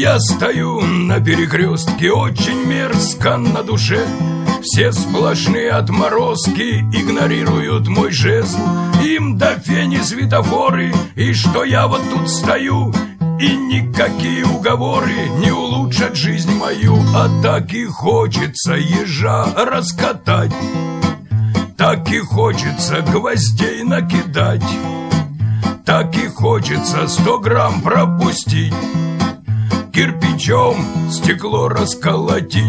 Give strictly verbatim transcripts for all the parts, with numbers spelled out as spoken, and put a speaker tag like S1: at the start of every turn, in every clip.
S1: Я стою на перекрестке, очень мерзко на душе. Все сплошные отморозки игнорируют мой жезл. Им до фени светофоры, и что я вот тут стою, и никакие уговоры не улучшат жизнь мою. А так и хочется ежа раскатать, так и хочется гвоздей накидать, так и хочется сто грамм пропустить, кирпичом стекло расколотить.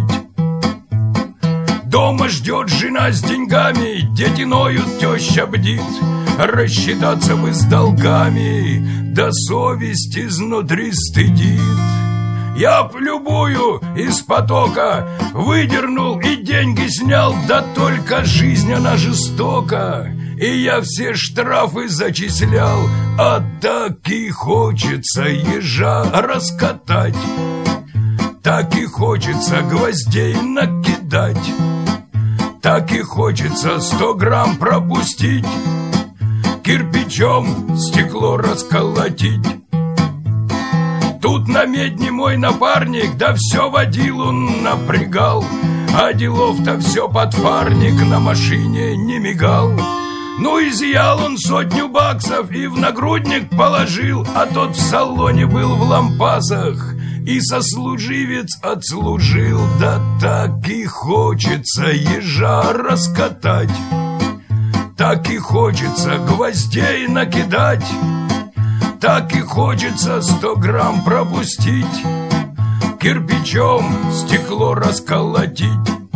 S1: Дома ждет жена с деньгами, дети ноют, теща бдит. Рассчитаться бы с долгами, да совесть изнутри стыдит. Я б любую из потока выдернул и деньги снял, да только жизнь она жестока, и я все штрафы зачислял. А так и хочется ежа раскатать, так и хочется гвоздей накидать, так и хочется сто грамм пропустить, кирпичом стекло расколотить. Тут на медне мой напарник, да все водилу напрягал, а делов-то все подфарник на машине не мигал. Ну, изъял он сотню баксов и в нагрудник положил, а тот в салоне был в лампасах, и сослуживец отслужил. Да так и хочется ежа раскатать, так и хочется гвоздей накидать, так и хочется сто грамм пропустить, кирпичом стекло расколотить.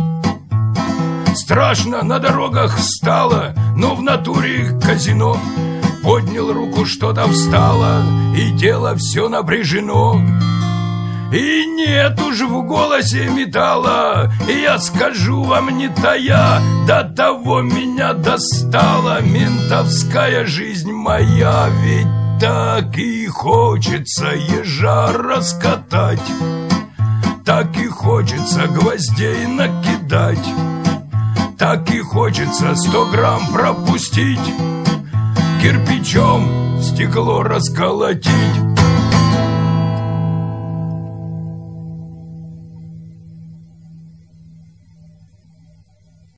S1: Страшно на дорогах стало, но в натуре казино. Поднял руку, что-то встало, и дело все напряжено. И нет уж в голосе металла, и я скажу вам не тая, до того меня достала ментовская жизнь моя. Ведь так и хочется ежа раскатать, так и хочется гвоздей накидать, так и хочется сто грамм пропустить, кирпичом стекло расколотить.